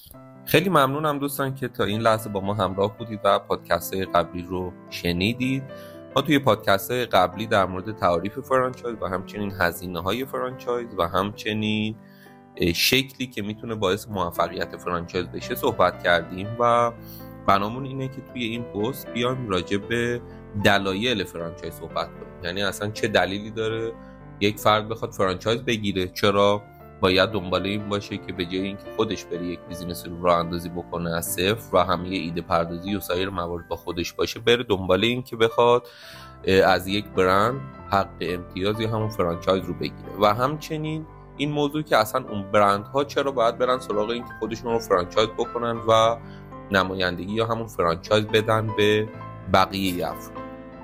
خیلی ممنونم دوستان که تا این لحظه با ما همراه بودید و پادکست قبلی رو شنیدید. ما توی پادکست قبلی در مورد تعاریف فرانچایز و همچنین هزینه‌های فرانچایز و همچنین شکلی که میتونه باعث موفقیت فرانچایز بشه صحبت کردیم و بنامون اینه که توی این پست بیایم راجع به دلایل فرانچایز صحبت کنیم. یعنی اصلا چه دلیلی داره یک فرد بخواد فرانچایز بگیره، چرا باید دنبال این باشه که به جای اینکه خودش بره یک بیزینس رو راه اندازی بکنه از صفر و همه ایده پردازی و سایر موارد با خودش باشه، بره دنبال این که بخواد از یک برند حق امتیاز یا همون فرانچایز رو بگیره و همچنین این موضوع که اصلا اون برندها چرا باید برن سراغ این که خودشون رو فرانچایز بکنن و نمایندگی یا همون فرانچایز بدن به بقیه افراد.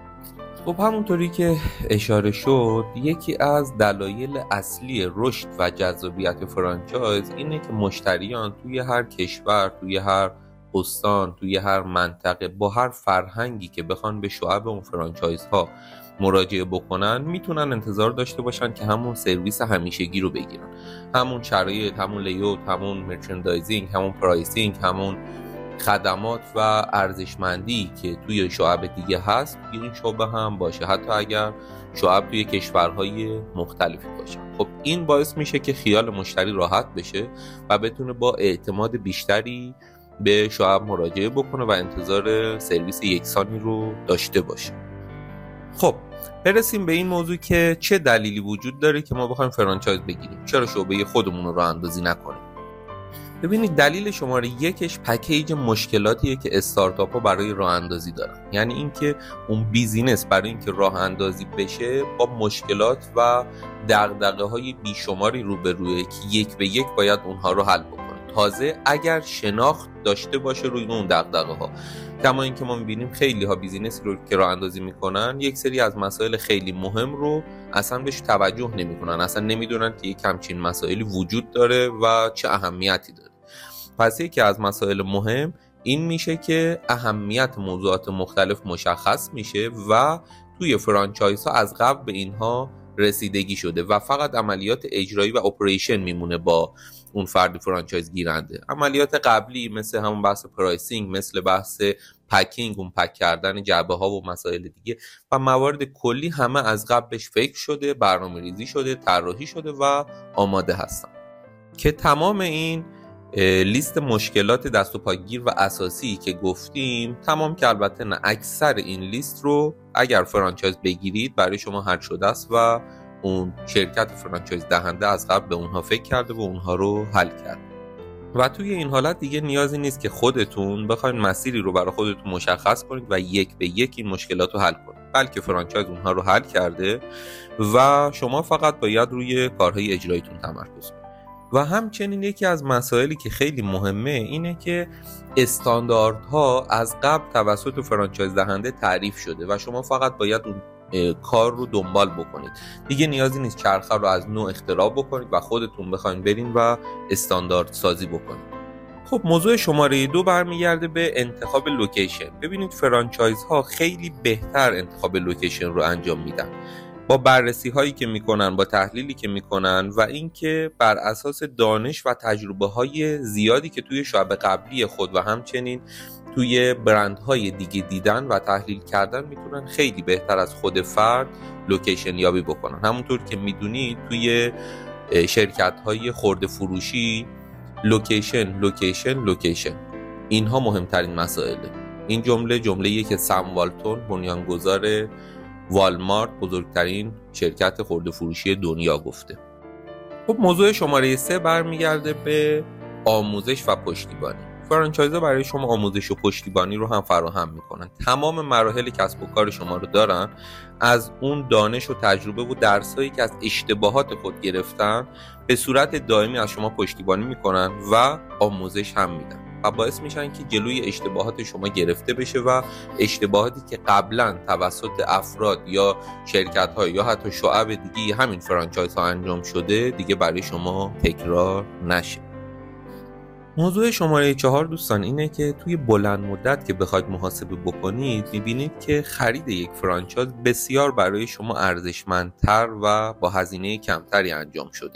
خب همونطوری که اشاره شد، یکی از دلایل اصلی رشد و جذابیت فرانچایز اینه که مشتریان توی هر کشور، توی هر استان، توی هر منطقه با هر فرهنگی که بخوان به شعب اون فرانچایز ها مراجعه بکنن میتونن انتظار داشته باشن که همون سرویس همیشگی رو بگیرن، همون شرایط، همون لیوت، همون مرچندایزینگ، همون پرایسینگ، همون خدمات و ارزشمندی که توی شعب دیگه هست توی این شعبه هم باشه، حتی اگر شعب توی کشورهای مختلفی باشه. خب این باعث میشه که خیال مشتری راحت بشه و بتونه با اعتماد بیشتری به شعب مراجعه بکنه و انتظار سرویس یکسانی رو داشته باشه. خب برسیم به این موضوع که چه دلیلی وجود داره که ما بخوایم فرانچایز بگیریم، چرا شعبه خودمون رو راه اندازی نکنیم. ببینید دلیل شماره یکش پکیج مشکلاتیه که استارتاپ ها برای راه اندازی دارن. یعنی اینکه اون بیزینس برای اینکه راه اندازی بشه با مشکلات و دغدغه های بیشماری روبروه که یک به یک باید اونها رو حل بکنه. تازه اگر شناخت داشته باشه روی اون دغدغه ها. کما اینکه ما می‌بینیم خیلی ها بیزینس رو که راه اندازی میکنن یک سری از مسائل خیلی مهم رو اصلا بهش توجه نمیکنن، اصلا نمیدونن که یک همچین مسائلی وجود داره و چه اهمیتی داره. پس یکی از مسائل مهم این میشه که اهمیت موضوعات مختلف مشخص میشه و توی فرانچایز ها از قبل به اینها رسیدگی شده و فقط عملیات اجرایی و اپریشن میمونه با اون فرد فرانچایز گیرنده. عملیات قبلی مثل همون بحث پرایسینگ، مثل بحث پکینگ، اون پک کردن جعبه ها و مسائل دیگه و موارد کلی همه از قبل بهش فکر شده، برنامه‌ریزی شده، طراحی شده و آماده هستن که تمام این لیست مشکلات دست و پاگیر و اساسی که گفتیم تمام که البته نه، اکثر این لیست رو اگر فرانچایز بگیرید برای شما حل شده است و اون شرکت فرانچایز دهنده از قبل به اونها فکر کرده و اونها رو حل کرده و توی این حالت دیگه نیازی نیست که خودتون بخواید مسیری رو برای خودتون مشخص کنید و یک به یک این مشکلات رو حل کنید، بلکه فرانچایز اونها رو حل کرده و شما فقط باید روی کارهای اجراییتون تمرکز کنید. و همچنین یکی از مسائلی که خیلی مهمه اینه که استانداردها از قبل توسط فرانچایز دهنده تعریف شده و شما فقط باید اون کار رو دنبال بکنید. دیگه نیازی نیست چرخه رو از نو اختراع بکنید و خودتون بخواید برین و استاندارد سازی بکنید. خب موضوع شماره 2 برمیگرده به انتخاب لوکیشن. ببینید فرانچایز ها خیلی بهتر انتخاب لوکیشن رو انجام میدن با بررسی هایی که میکنن، با تحلیلی که میکنن و اینکه بر اساس دانش و تجربه های زیادی که توی شعب قبلی خود و همچنین توی برندهای دیگه دیدن و تحلیل کردن میتونن خیلی بهتر از خود فرد لوکیشن یابی بکنن. همونطور که میدونید توی شرکت های خرده فروشی لوکیشن اینها مهمترین مسائله. این جمله‌ایه که سم والتون بنیانگذار والمارت، بزرگترین شرکت خرده فروشی دنیا، گفته. خب موضوع شماره 3 برمیگرده به آموزش و پشتیبانی. فرانچایزها برای شما آموزش و پشتیبانی رو هم فراهم میکنن. تمام مراحل کسب و کار شما رو دارن، از اون دانش و تجربه و درسایی که از اشتباهات خود گرفتن به صورت دائمی از شما پشتیبانی میکنن و آموزش هم میدن و باعث میشن که جلوی اشتباهات شما گرفته بشه و اشتباهاتی که قبلا توسط افراد یا شرکت‌ها یا حتی شعب دیگه همین فرانچایز ها انجام شده دیگه برای شما تکرار نشه. موضوع شماره 4 دوستان اینه که توی بلند مدت که بخواید محاسبه بکنید میبینید که خرید یک فرانچایز بسیار برای شما ارزشمندتر و با هزینه کمتری انجام شده.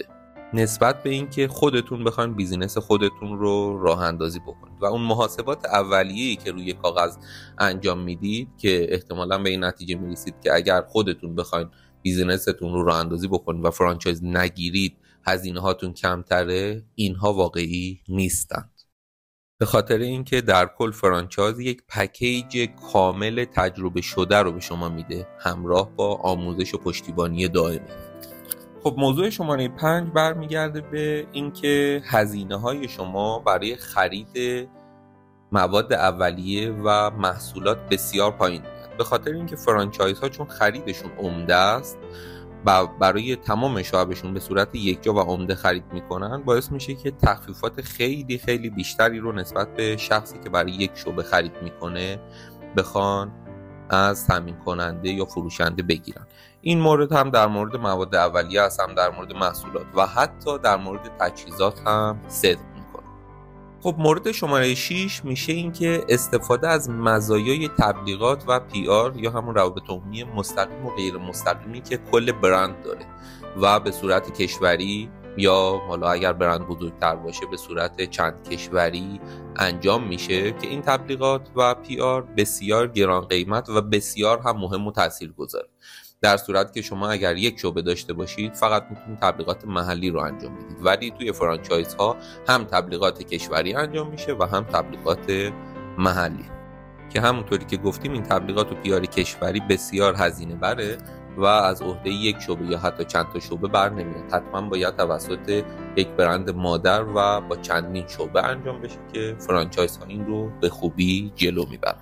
نسبت به اینکه خودتون بخواید بیزینس خودتون رو راه اندازی بکنید و اون محاسبات اولیه‌ای که روی کاغذ انجام میدید که احتمالاً به این نتیجه میرسید که اگر خودتون بخواید بیزینستون رو راه اندازی بکنید و فرانچایز نگیرید هزینه هاتون کمتره، اینها واقعی نیستند. به خاطر اینکه در کل فرانچایز یک پکیج کامل تجربه شده رو به شما میده همراه با آموزش و پشتیبانی دائمی. خب موضوع شماره 5 برمیگرده به اینکه هزینه‌های شما برای خرید مواد اولیه و محصولات بسیار پایین میاد. به خاطر اینکه فرانچایزها چون خریدشون عمده است و برای تمام شعبشون به صورت یکجا و عمده خرید میکنن، باعث میشه که تخفیفات خیلی خیلی بیشتری رو نسبت به شخصی که برای یک شعبه خرید میکنه بخوان از تامین کننده یا فروشنده بگیرن. این مورد هم در مورد مواد اولیه است، هم در مورد محصولات و حتی در مورد تجهیزات هم صدق میکنه. خب مورد شماره 6 میشه این که استفاده از مزایای تبلیغات و PR یا همون روابط عمومی مستقیم و غیر مستقیمی که کل برند داره و به صورت کشوری یا حالا اگر برند بزرگتر باشه به صورت چند کشوری انجام میشه که این تبلیغات و PR بسیار گران قیمت و بسیار هم مهم و تاثیرگذاره. در صورت که شما اگر یک شعبه داشته باشید فقط میتونید تبلیغات محلی رو انجام بدید، ولی توی فرانچایز ها هم تبلیغات کشوری انجام میشه و هم تبلیغات محلی که همونطوری که گفتیم این تبلیغات و PR کشوری بسیار هزینه بره و از عهده یک شعبه یا حتی چند تا شعبه بر نمیاد. حتما باید توسط یک برند مادر و با چندین شعبه انجام بشه که فرانچایز ها این رو به خوبی جلو میبرن.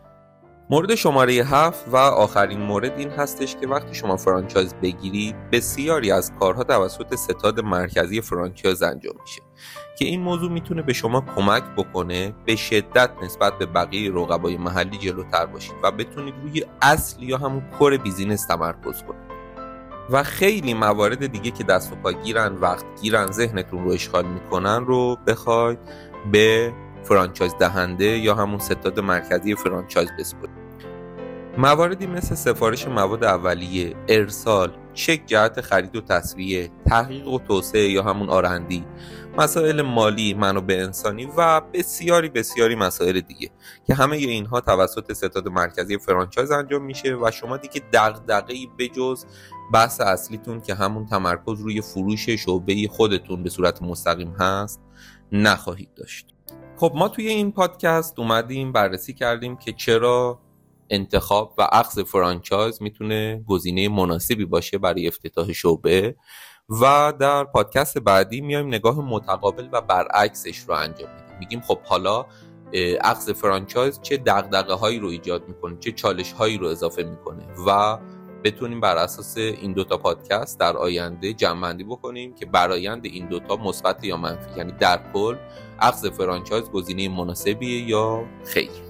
مورد شماره 7 و آخرین مورد این هستش که وقتی شما فرانچایز بگیرید بسیاری از کارها توسط ستاد مرکزی فرانچایز انجام میشه که این موضوع میتونه به شما کمک بکنه به شدت نسبت به بقیه رقبای محلی جلوتر باشید و بتونید روی اصل یا همون کور بیزینس تمرکز کنید و خیلی موارد دیگه که دست و پا گیرن، وقت گیرن، ذهنتون رو اشغال میکنن رو بخواید به فرانچایز دهنده یا همون ستاد مرکزی فرانچایز بسپارید. مواردی مثل سفارش مواد اولیه، ارسال، چک جهت خرید و تسویه، تحقیق و توسعه یا همون آرندی، مسائل مالی، منابع انسانی و بسیاری مسائل دیگه که همه اینها توسط ستاد مرکزی فرانچایز انجام میشه و شما دیگه دغدغه‌ای بجز بحث اصلیتون که همون تمرکز روی فروش شعبه خودتون به صورت مستقیم هست نخواهید داشت. خب ما توی این پادکست اومدیم بررسی کردیم که چرا انتخاب و اخذ فرانچایز میتونه گزینه مناسبی باشه برای افتتاح شعبه و در پادکست بعدی میایم نگاه متقابل و برعکسش رو انجام میدیم. میگیم خب حالا اخذ فرانچایز چه دغدغه‌هایی رو ایجاد میکنه، چه چالش‌هایی رو اضافه میکنه و بتونیم بر اساس این دوتا پادکست در آینده جمع‌بندی بکنیم که برآیند این دوتا مثبت یا منفی، یعنی در کل اخذ فرانچایز گزینه مناسبیه یا خیر.